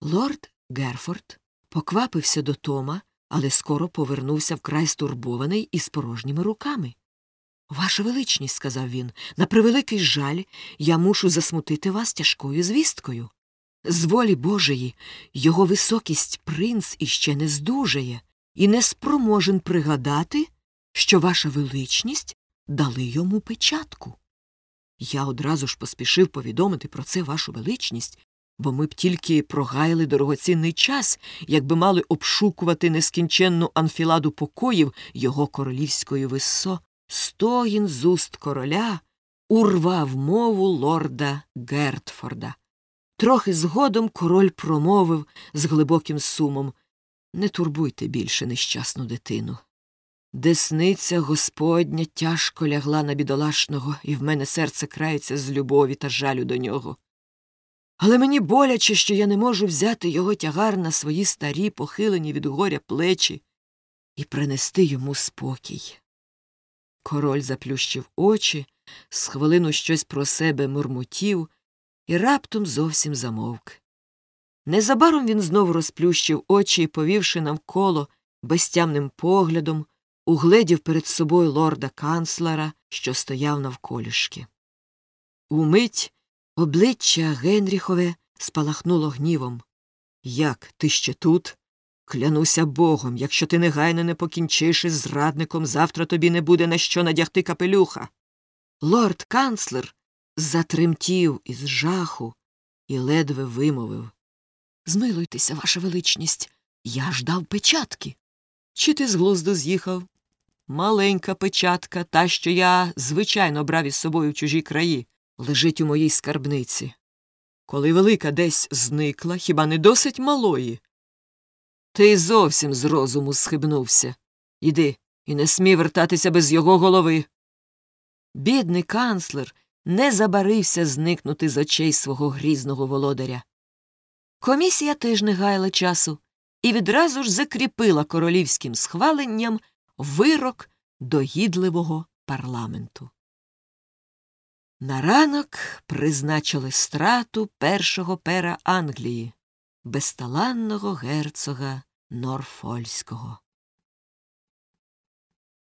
Лорд Герфорд поквапився до Тома, але скоро повернувся вкрай стурбований і з порожніми руками. «Ваша величність», – сказав він, – «на превеликий жаль, я мушу засмутити вас тяжкою звісткою. З волі Божої його високість принц іще не здужає і не спроможен пригадати, що ваша величність дали йому печатку. Я одразу ж поспішив повідомити про це вашу величність, бо ми б тільки прогаяли дорогоцінний час, якби мали обшукувати нескінченну анфіладу покоїв його королівської висо. Стогін з уст короля урвав мову лорда Гертфорда. Трохи згодом король промовив з глибоким сумом: «Не турбуйте більше нещасну дитину. Десниця Господня тяжко лягла на бідолашного, і в мене серце крається з любові та жалю до нього. Але мені боляче, що я не можу взяти його тягар на свої старі, похилені від горя плечі і принести йому спокій». Король заплющив очі, з хвилину щось про себе мурмотів і раптом зовсім замовк. Незабаром він знову розплющив очі і, повівши навколо безтямним поглядом, угледів перед собою лорда-канцлера, що стояв навколішки. Умить обличчя Генріхове спалахнуло гнівом. «Як, ти ще тут? Клянуся Богом, якщо ти негайно не покінчиш із зрадником, завтра тобі не буде на що надягти капелюха». Лорд-канцлер затремтів із жаху і ледве вимовив: «Змилуйтеся, ваша величність, я ж дав печатки». «Чи ти з глузду з'їхав? Маленька печатка, та, що я, звичайно, брав із собою в чужі краї, лежить у моїй скарбниці. Коли велика десь зникла, хіба не досить малої? Ти зовсім з розуму схибнувся. Іди, і не смій вертатися без його голови». Бідний канцлер не забарився зникнути з очей свого грізного володаря. Комісія теж не гаяла часу і відразу ж закріпила королівським схваленням вирок догідливого парламенту. На ранок призначили страту першого пера Англії, безталанного герцога Норфольського.